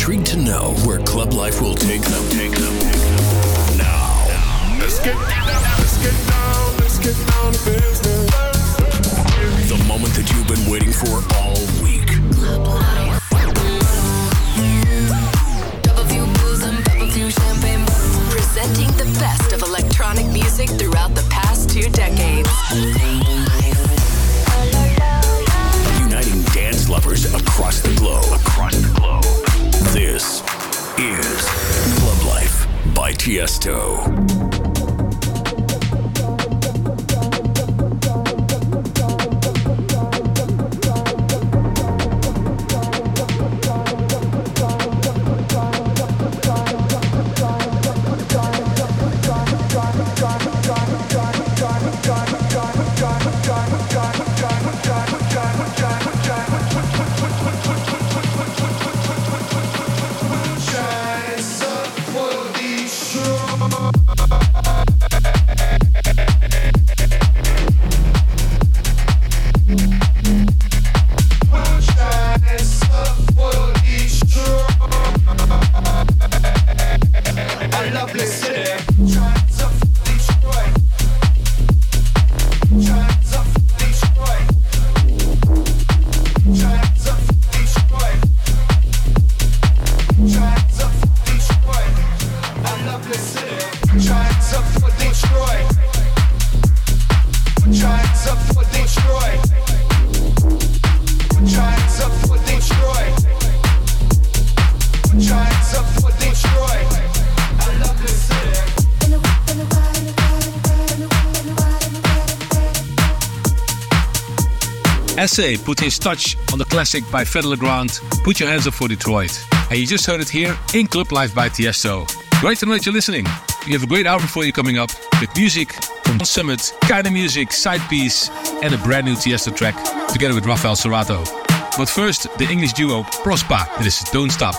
intrigued to know where club life will take them. Now, let's get down to business. The moment that you've been waiting for all week. Club life. Double few booze and double few champagne. Presenting the best of electronic music throughout the past 2 decades. Uniting dance lovers across the globe. This is Club Life by Tiesto. Essay put his touch on the classic by Fedde Le Grand, Put Your Hands Up for Detroit. And you just heard it here in Club Life by Tiesto. Great to know that you're listening. We have a great hour for you coming up with music from Summit, Kinda Music, Side Piece, and a brand new Tiesto track together with Rafael Cerato. But first, the English duo Prospa. This is Don't Stop.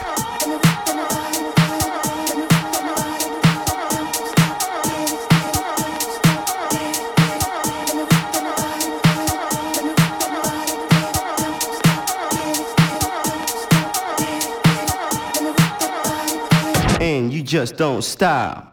And you just don't stop.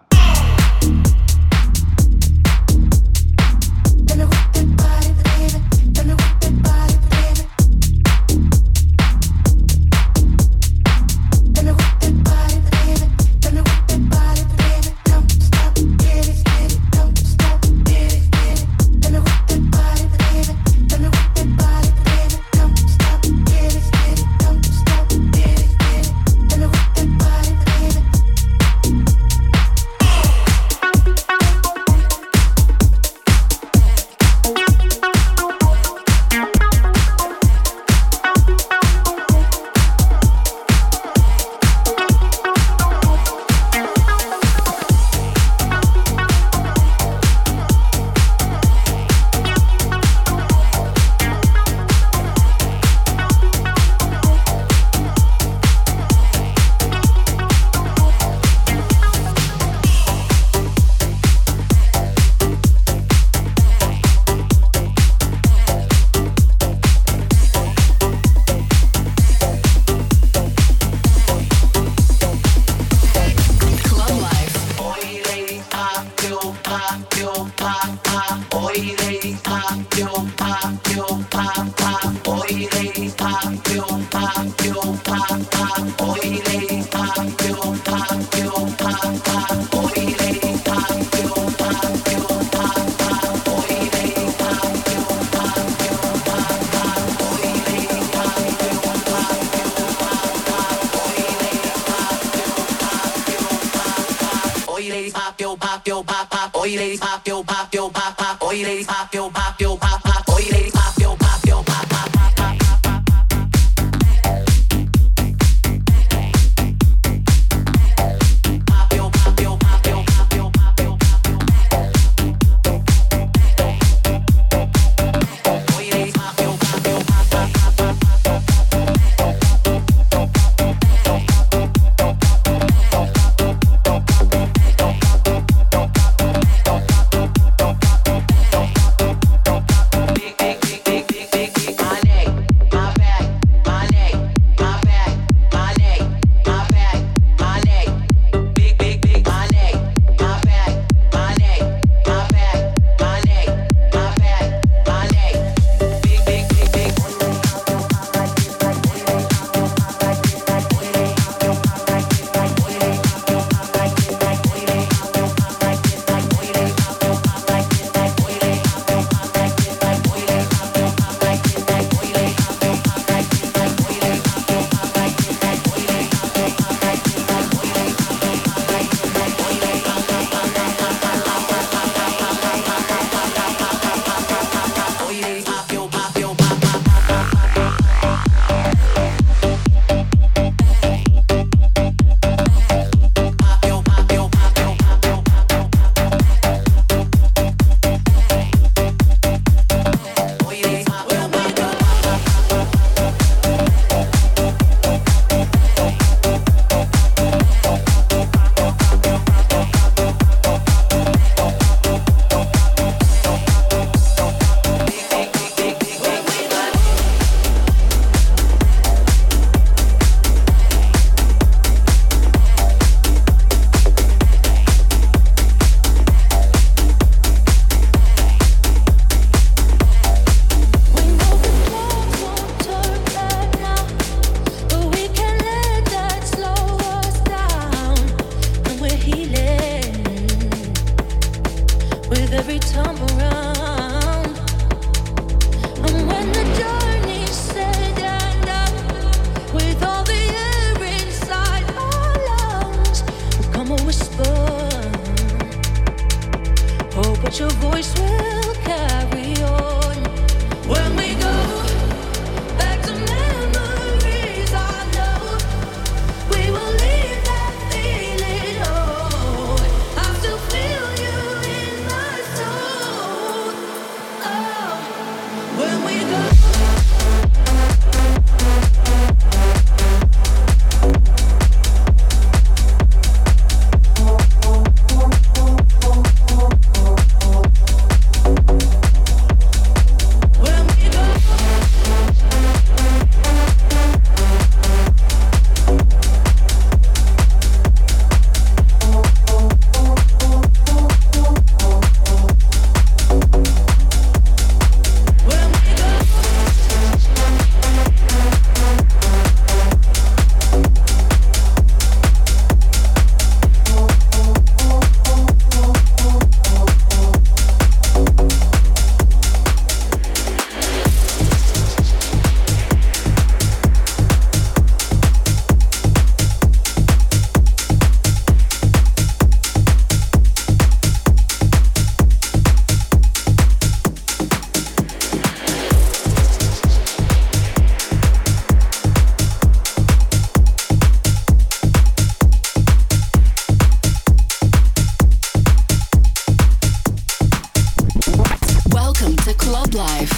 Club Life.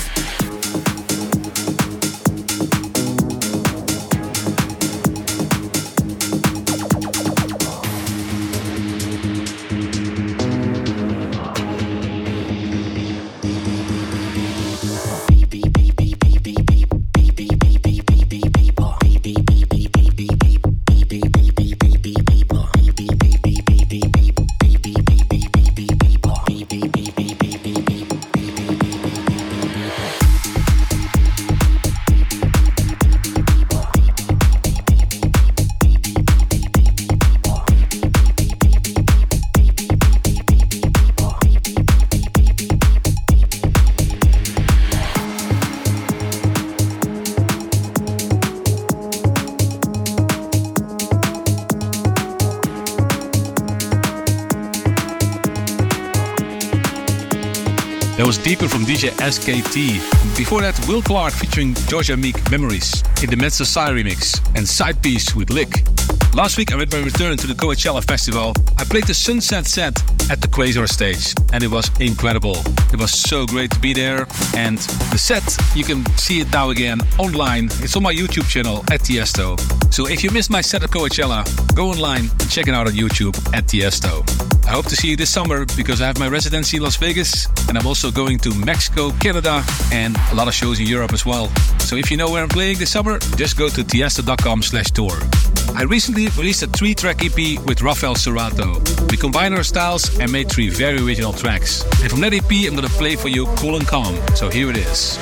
That was Deeper from DJ SKT. Before that, Will Clark featuring Georgia Meek, Memories, in the Mezzo Sai remix, and Side Piece with Lick. Last week, I made my return to the Coachella Festival. I played the Sunset set at the Quasar stage, and it was incredible. It was so great to be there, and the set, you can see it now again online. It's on my YouTube channel at Tiesto. So if you missed my set at Coachella, go online and check it out on YouTube at Tiesto. I hope to see you this summer because I have my residency in Las Vegas, and I'm also going to Mexico, Canada, and a lot of shows in Europe as well. So if you know where I'm playing this summer, just go to tiesto.com/tour. I recently released a 3-track EP with Rafael Cerato. We combined our styles and made 3 very original tracks. And from that EP, I'm gonna play for you Cool and Calm. So here it is.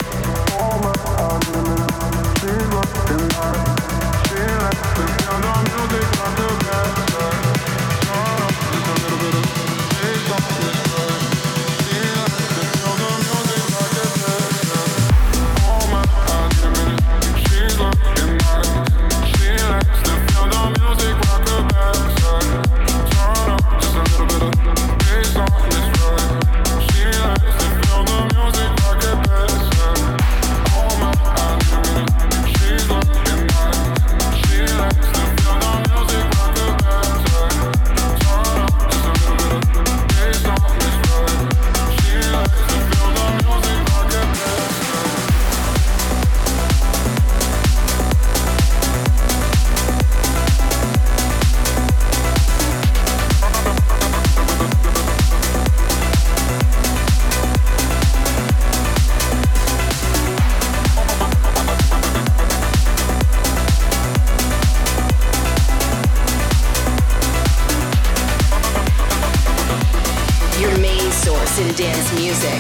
Dance music.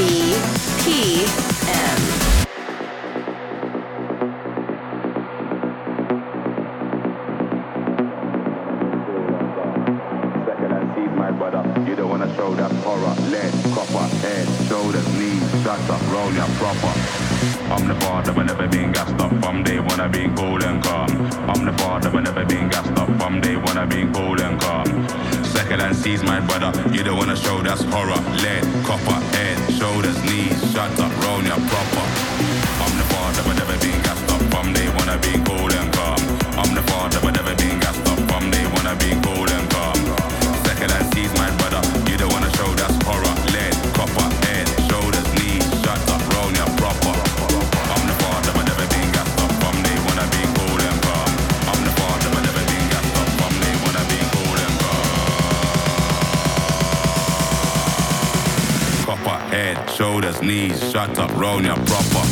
BPM. Second and sees my brother. You don't wanna show that horror. Lead, copper, head, shoulders, knees, shut up, roll ya proper. I'm the father, but never been gassed up. From day one, I been cool and calm. I'm the father, but never been gassed up. From day one, I been cool and calm. Second and sees my brother. You don't wanna show that's horror. Lead, copper, head, shoulders, knees, shut up, roll ya proper. I'm the father, but never been gassed up. From day one, I been cool and calm. I'm the father, but never been gassed up. From day one, I been cool and calm. Second and sees my brother. You don't wanna show that's horror. Lead, copper, head, shoulders, knees, shut up, roll ya proper. I'm the father, but never been gassed up. From day one, I been cool and calm. I'm the father, but never been gassed up. From day one, I been cool and calm. Copper, head, shoulders, knees, shut up, roll ya proper.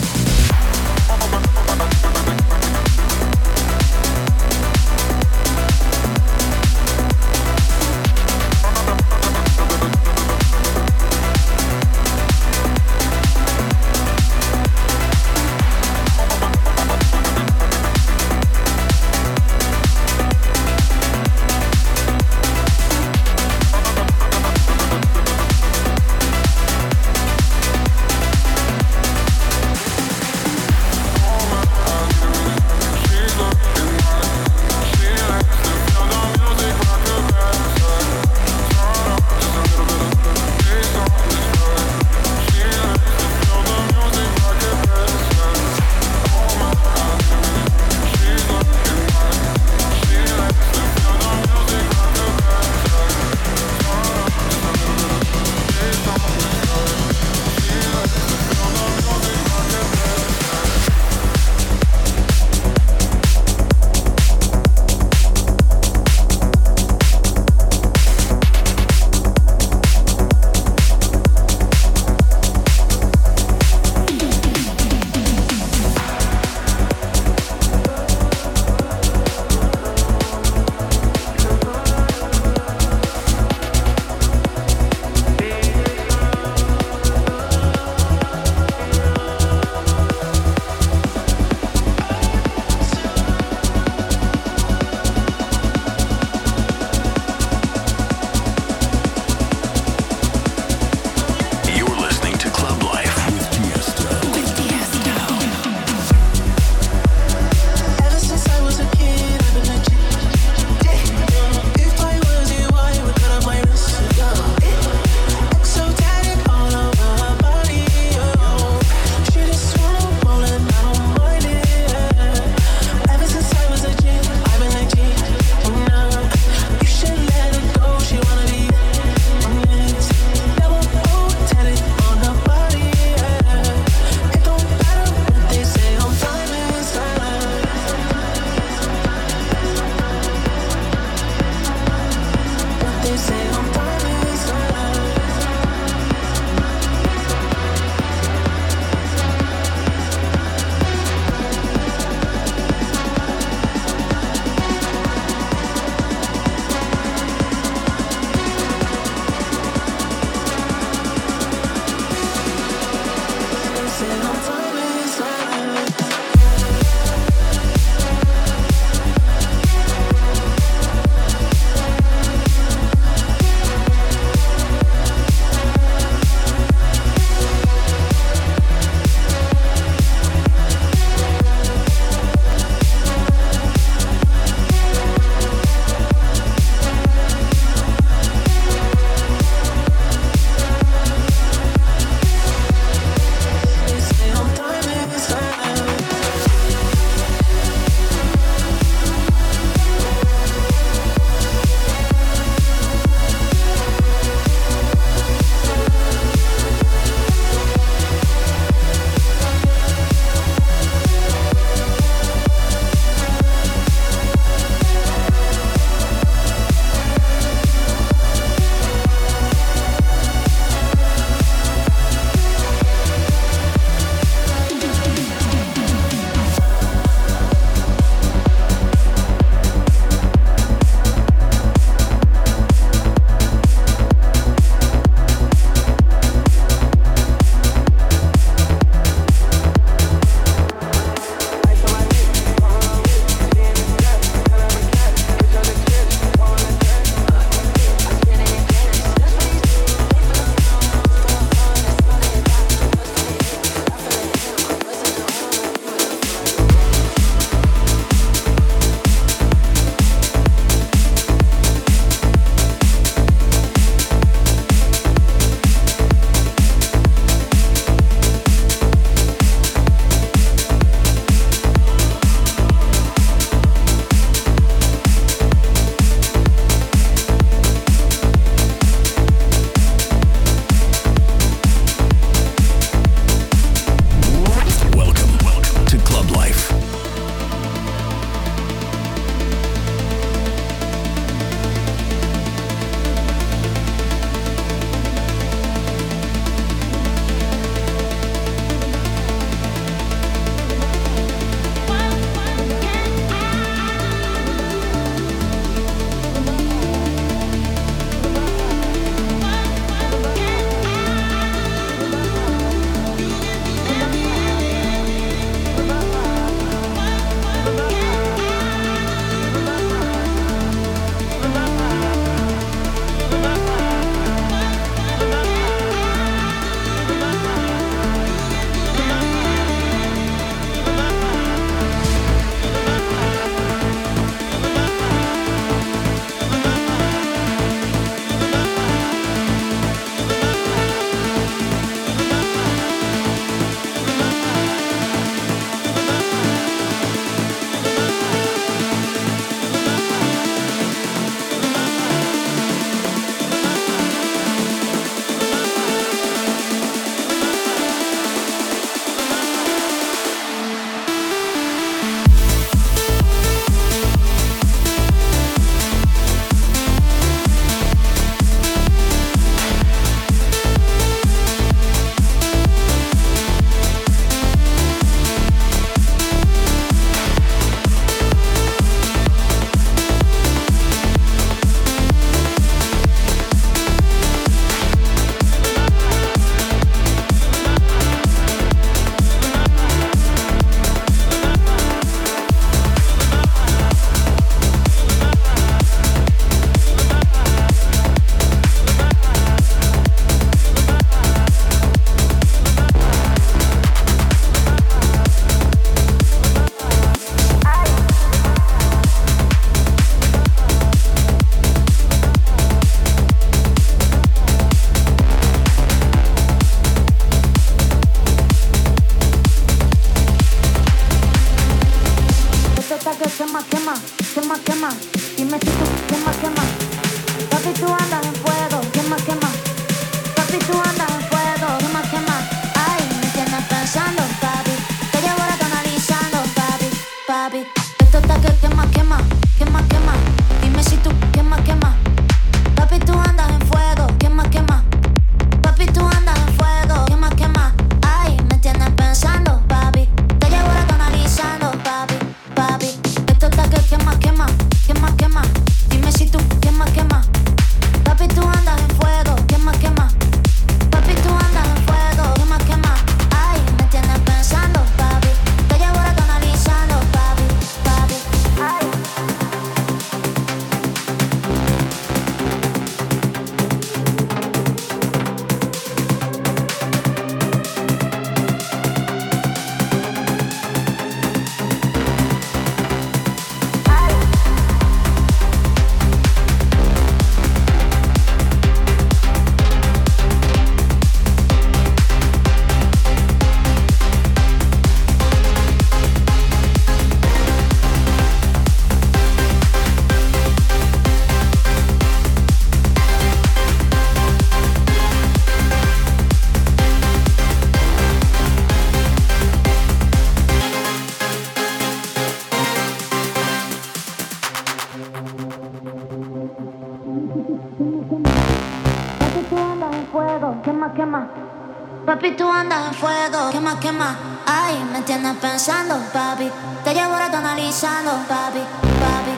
tú andas en fuego. Quema, quema, ay, me tienes pensando, papi. Te llevo rato analizando, papi, papi.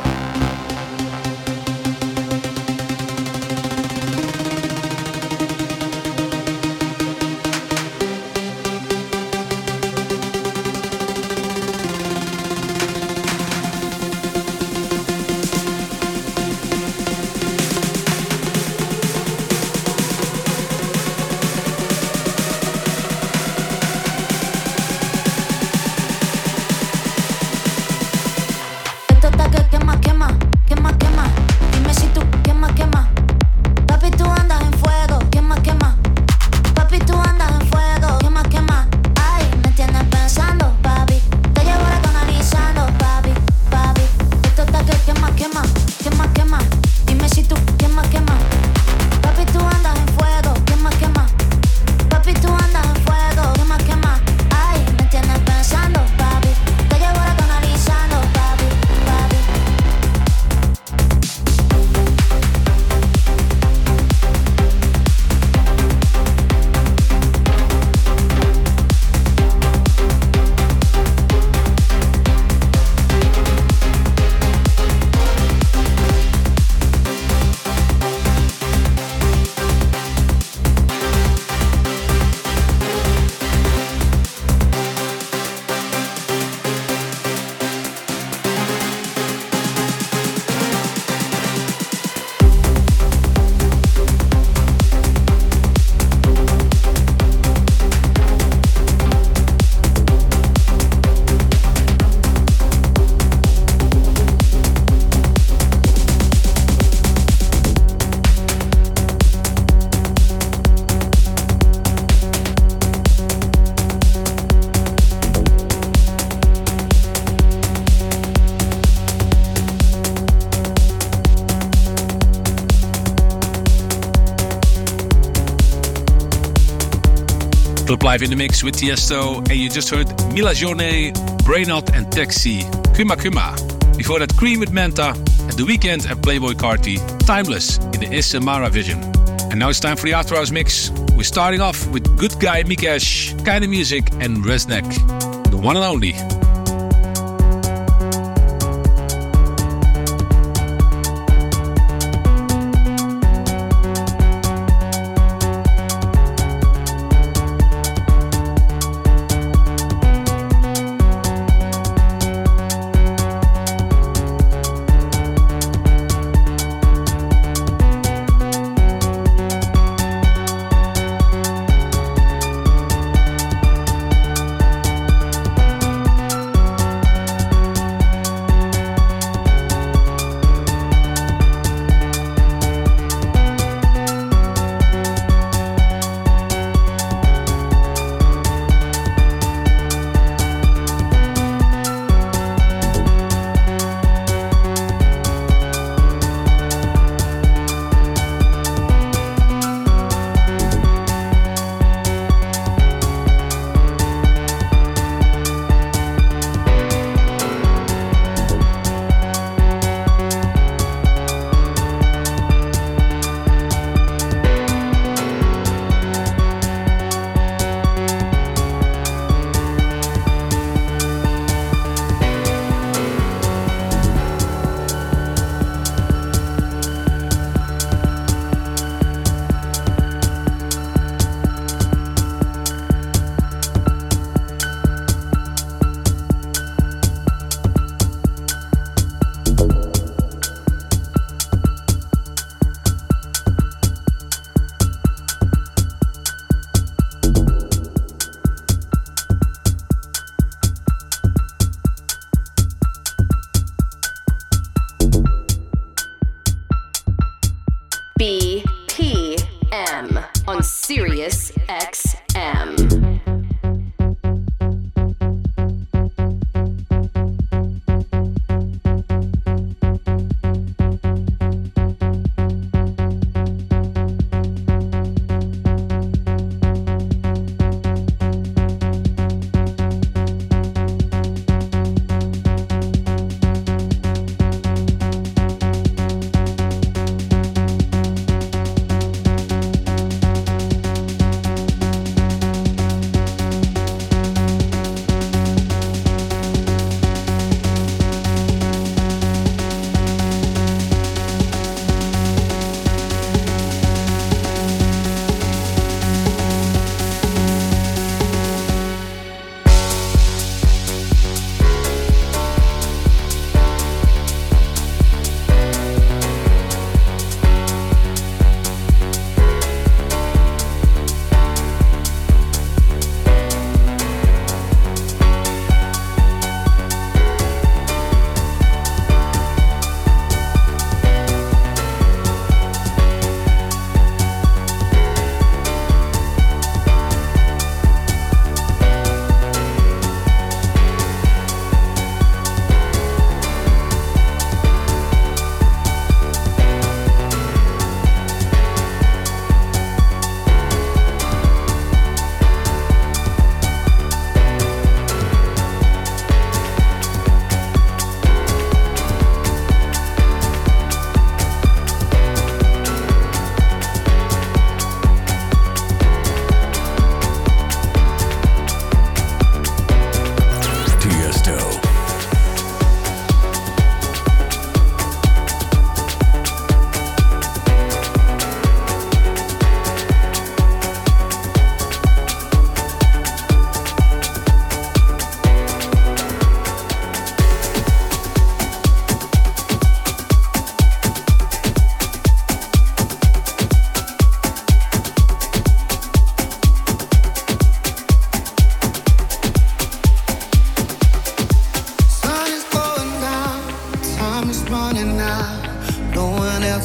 Club Live in the mix with Tiesto, and you just heard Mila Journey, Brainot and Taxi, Kuma Kuma. Before that, Cream with Manta, and The Weeknd and Playboy Carti, Timeless in the Isamara Vision. And now it's time for the After Hours mix. We're starting off with Good Guy Mikesh, Kinda Music and Resnek, the one and only.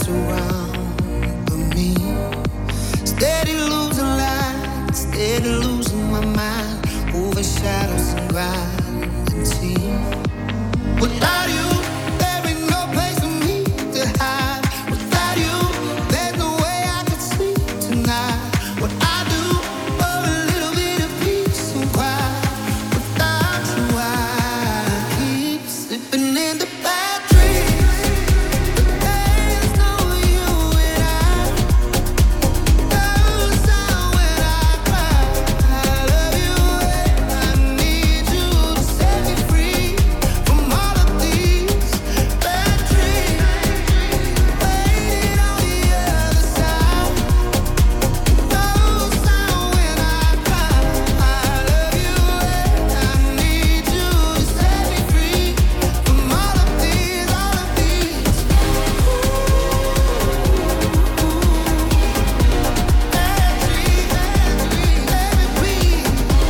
surround me. Steady losing light, steady losing my mind over shadows and gravity. Without you, there ain't no place for me to hide. Without you, there's no way I could sleep tonight. What I do for a little bit of peace and quiet. Without you, I keep slipping into bad dreams. But there's no you and I. Goes out when I cry. I love you and I need you to set me free from all of these bad dreams. Waiting on the other side. Goes out when I cry. I love you and I need you to set me free from all of these, all of these. Bad dreams, let me breathe.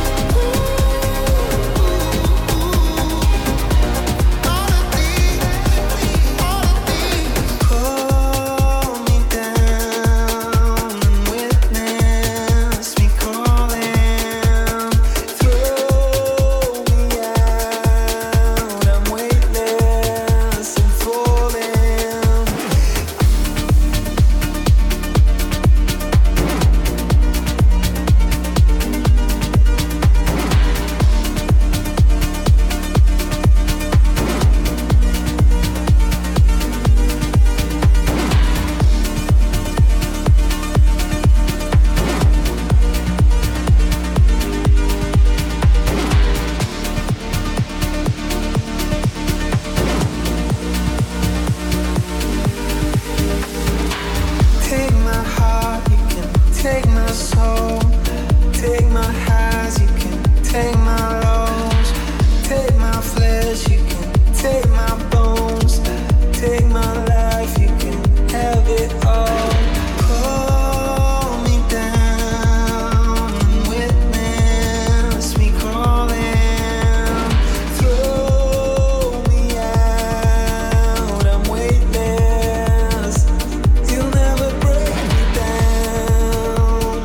All of these, all of these. Pull me down and witness me calling. Throw me out, I'm weightless and falling. Take my heart, you can take my soul. Take my highs, you can take my lows. Take my flesh, you can take my bones. Take my life, you can have it all. Pull me down and witness me calling. Throw me out, I'm weightless. You'll never break me down.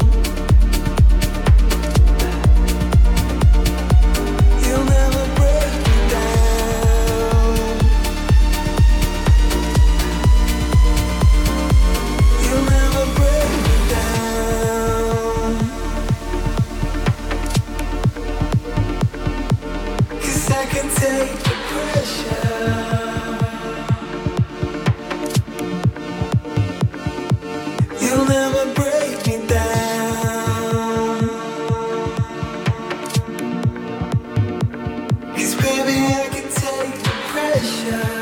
You'll never break me down. You'll never break me down. 'Cause I can take the pressure. You'll never break me down. 'Cause baby, I can take the pressure.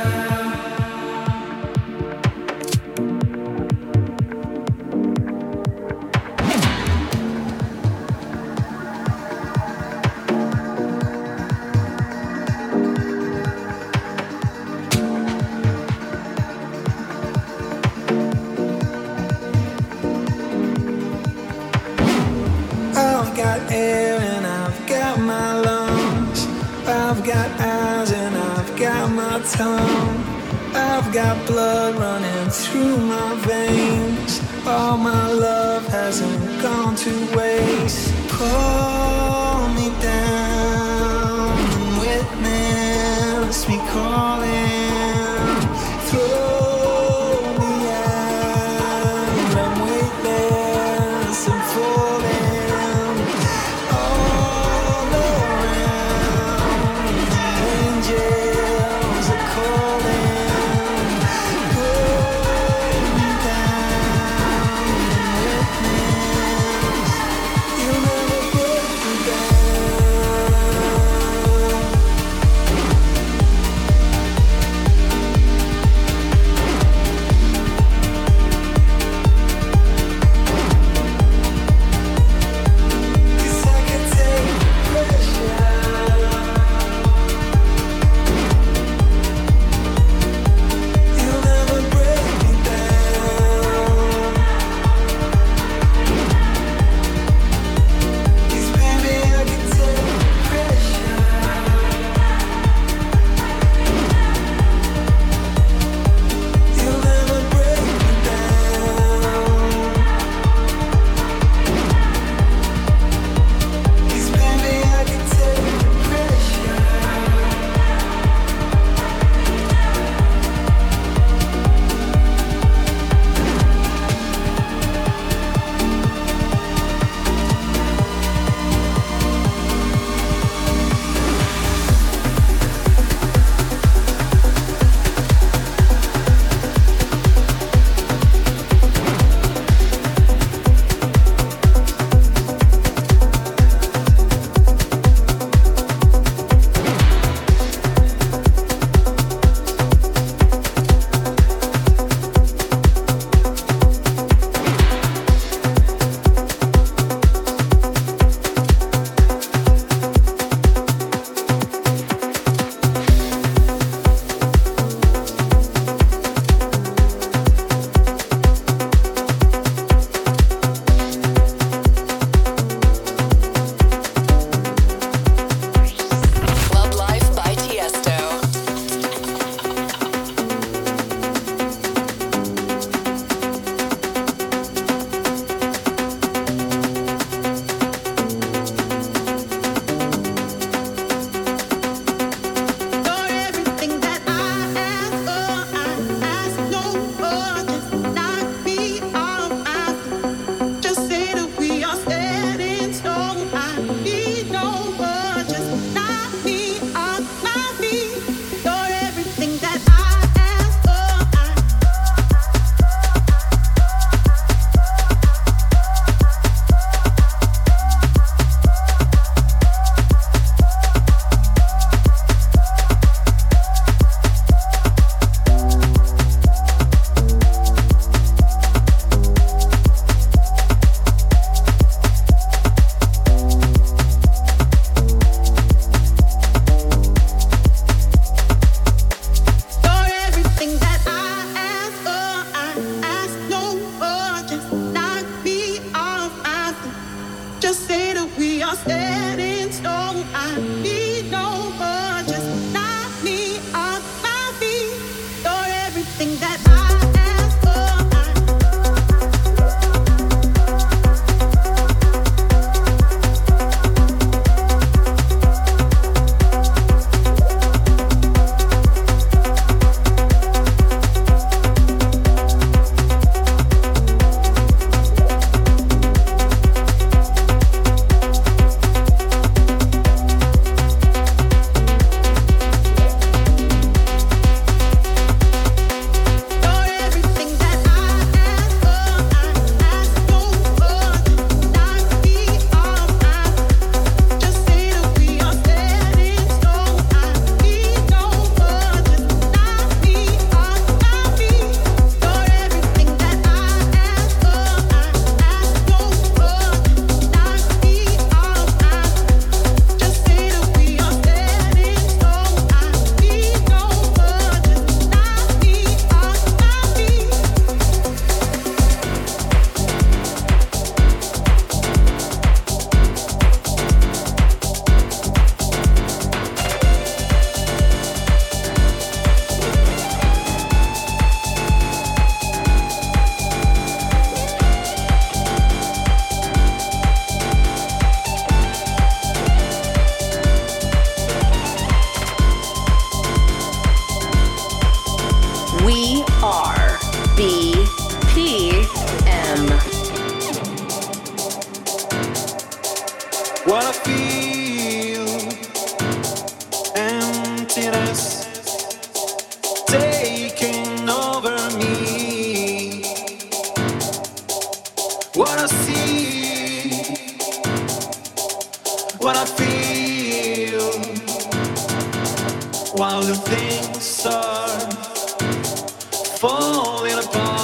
I've got air and I've got my lungs. I've got eyes and I've got my tongue. I've got blood running through my veins. All my love hasn't gone to waste. Pull me down and witness me calling. Throw me out, I'm weightless and falling. All around, the angels are calling. Pull me down and witness. You'll never break me down. We are BPM. What I feel, emptiness taking over me. What I see, what I feel, while the things are falling apart.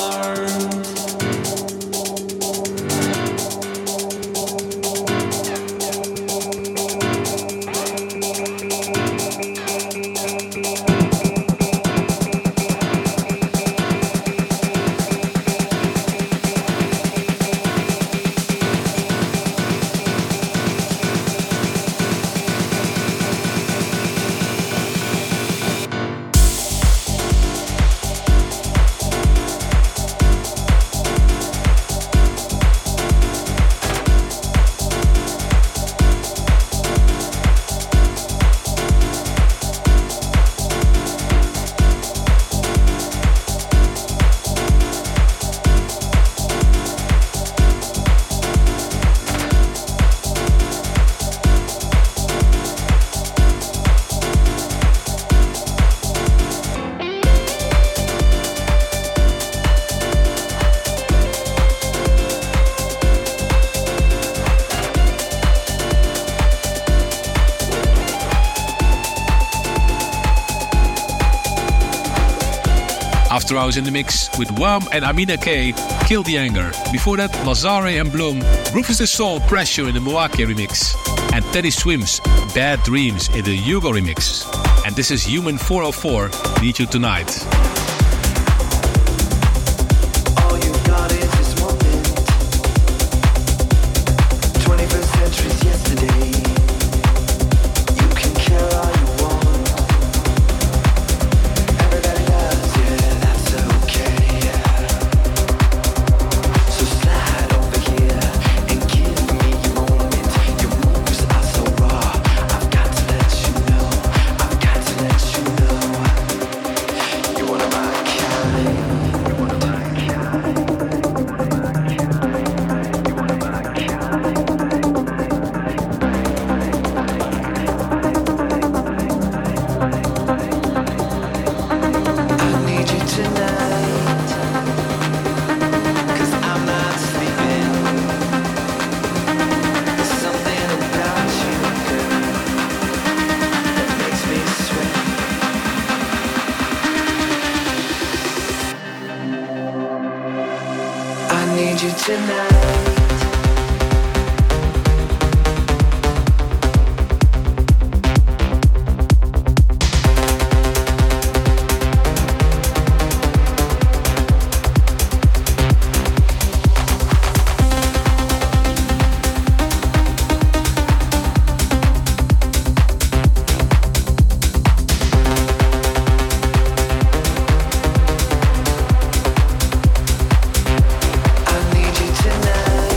After Hours in the mix with Wham and Amina K, Kill the Anger. Before that, Lazare and Bloom, Rufus the Soul, Pressure in the Moake remix. And Teddy Swims, Bad Dreams in the Hugo remix. And this is Human 404, Need You Tonight. I need you tonight.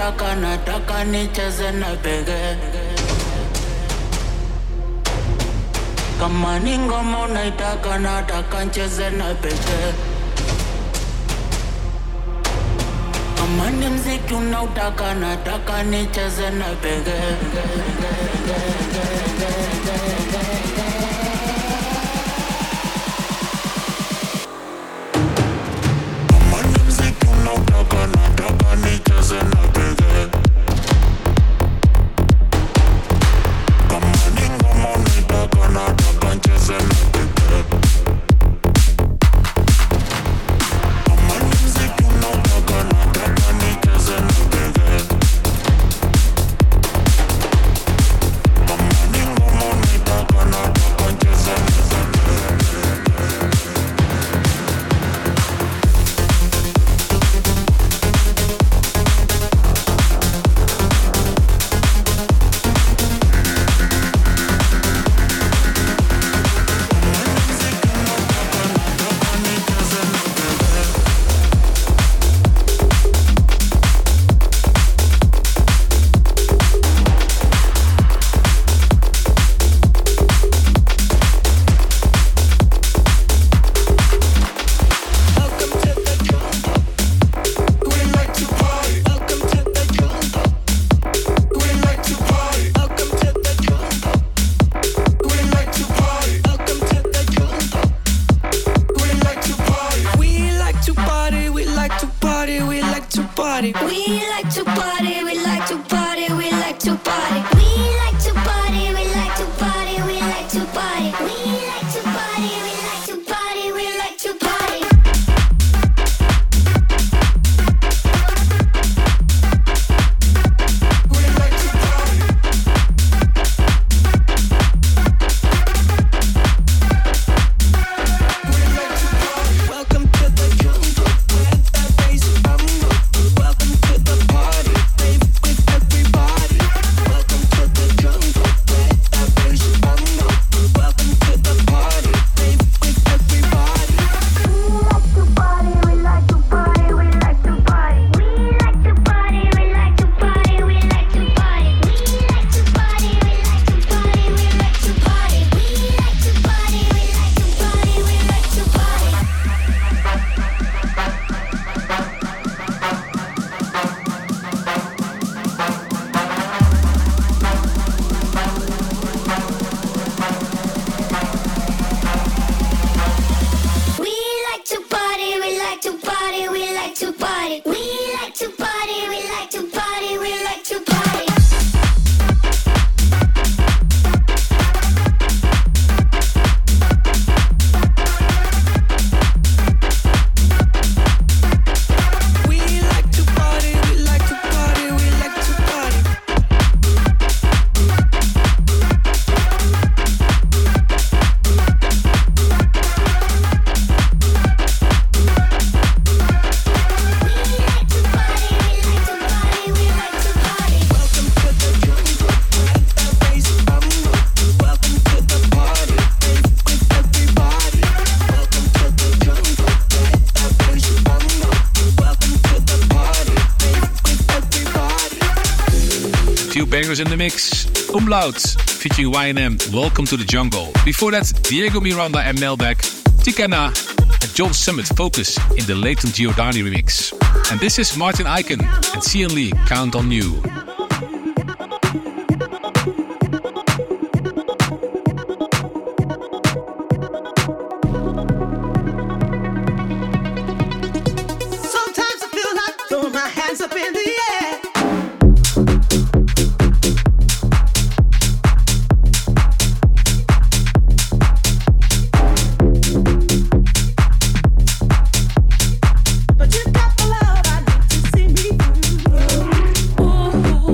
unautaka nataka nicheze na bege. Kama ni ngoma unaitaka nataka nicheze na bege. Kama ni mziki unautaka nataka nicheze na bege. Bangers in the mix. Umlaut featuring YNM, Welcome to the Jungle. Before that, Diego Miranda and Melbeck, Tikana and John Summit, Focus in the Leighton Giordani remix. And this is Martin Eichen and Cian Lee, Count on You. Sometimes I feel like throwing my hands up in the air. But you got the love I need to see me through. Ooh.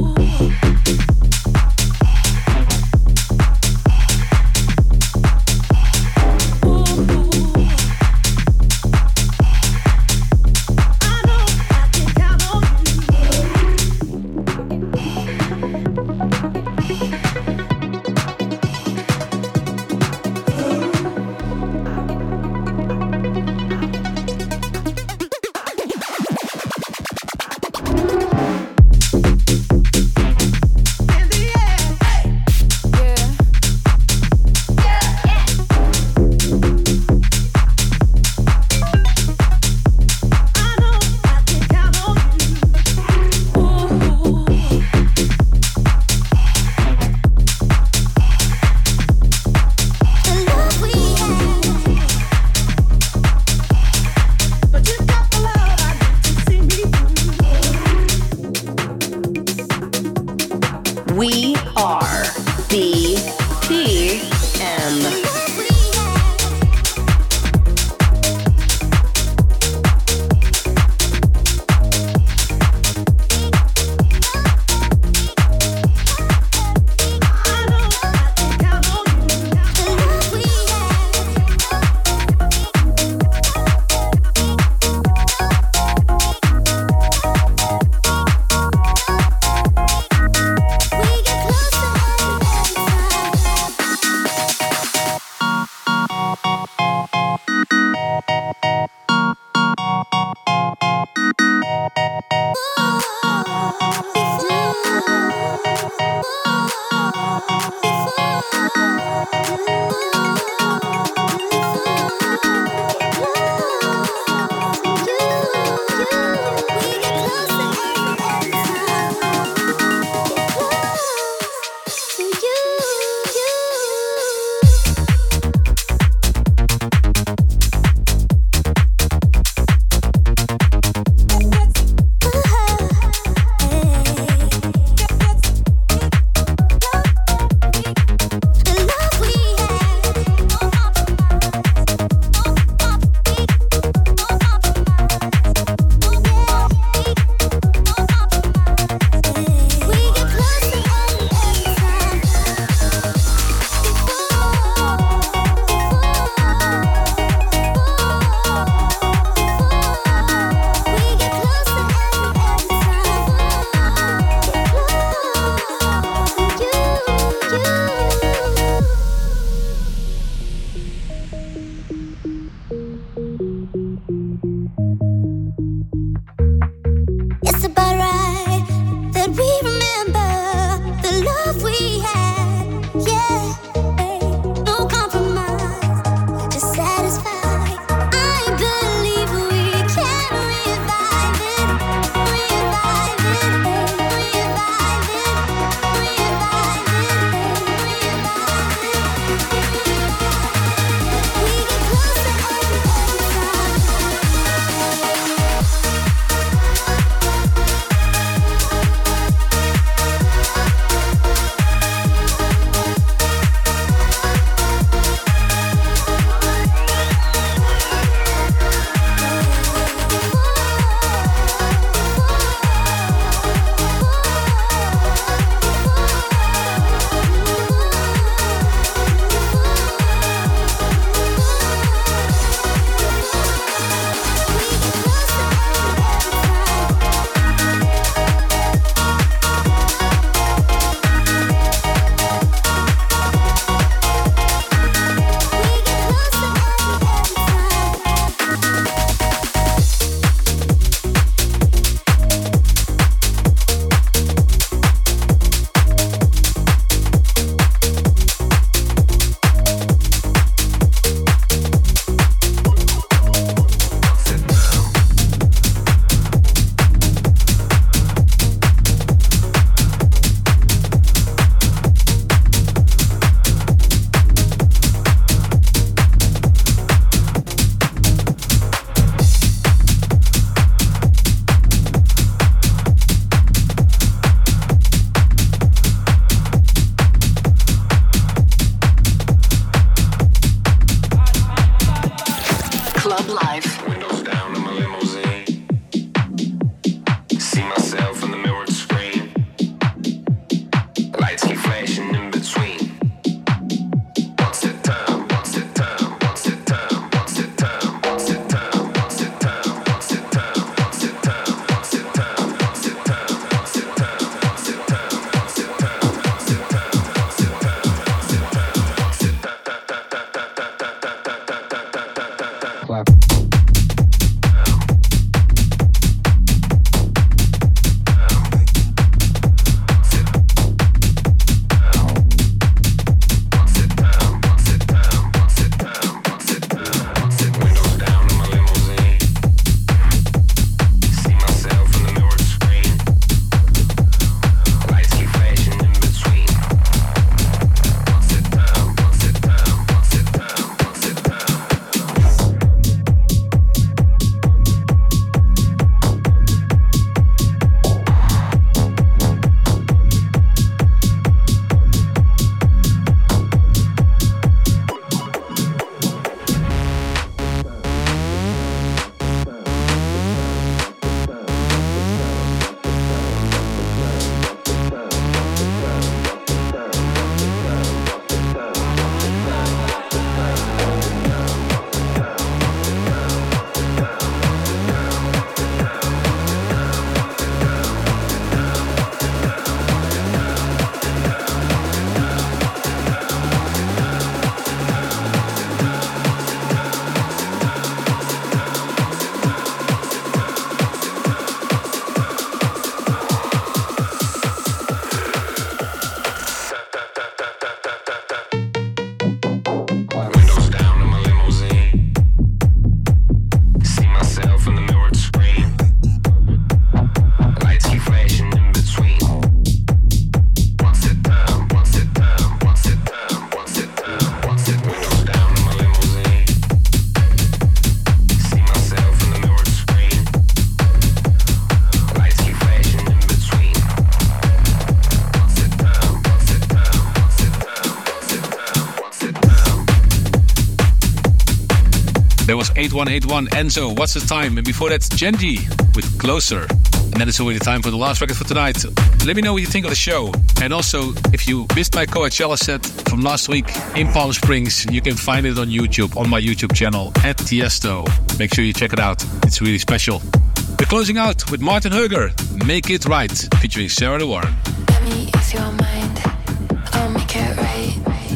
There was 8181 Enzo, What's the Time? And before that, Genji with Closer. And then it's already time for the last record for tonight. Let me know what you think of the show. And also, if you missed my Coachella set from last week in Palm Springs, you can find it on YouTube, on my YouTube channel, @Tiesto. Make sure you check it out. It's really special. We're closing out with Martin Hurger, Make It Right, featuring Sarah De Warren. Let me ease your mind, I'll make it right.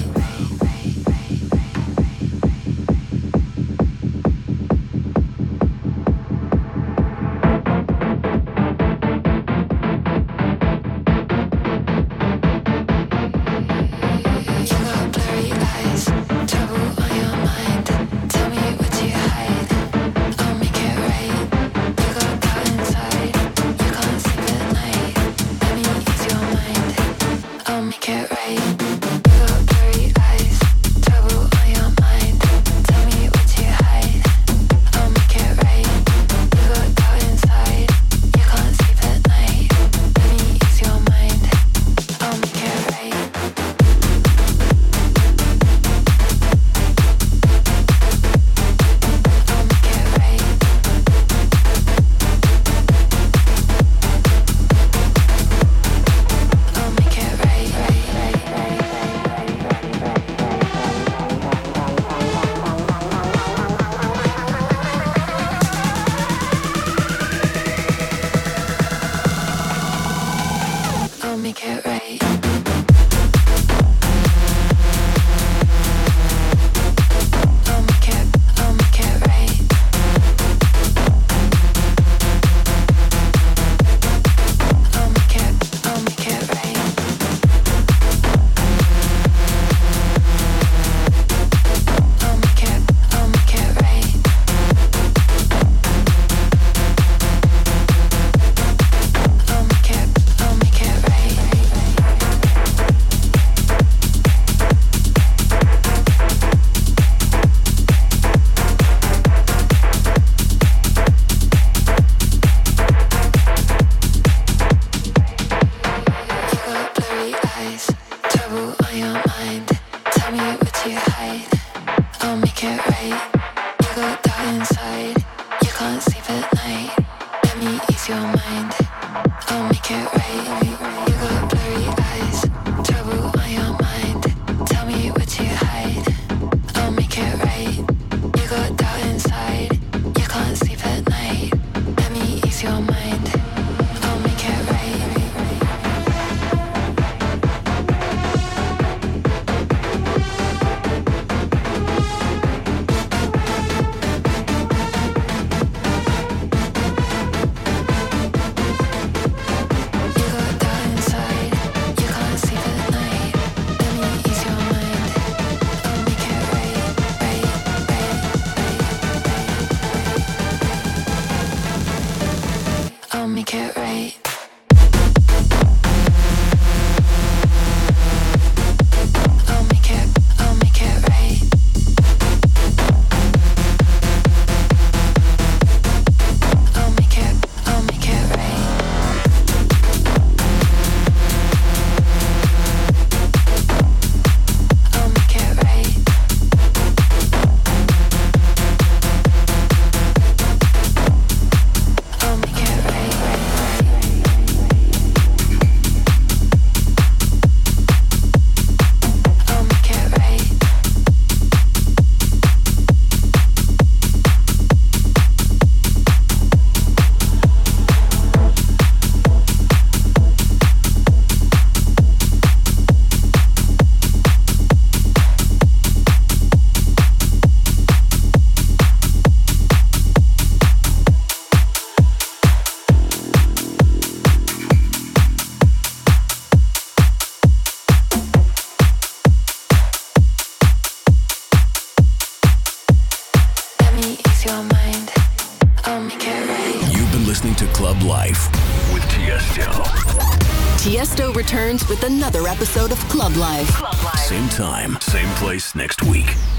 Tiesto returns with another episode of Club Life. Same time, same place next week.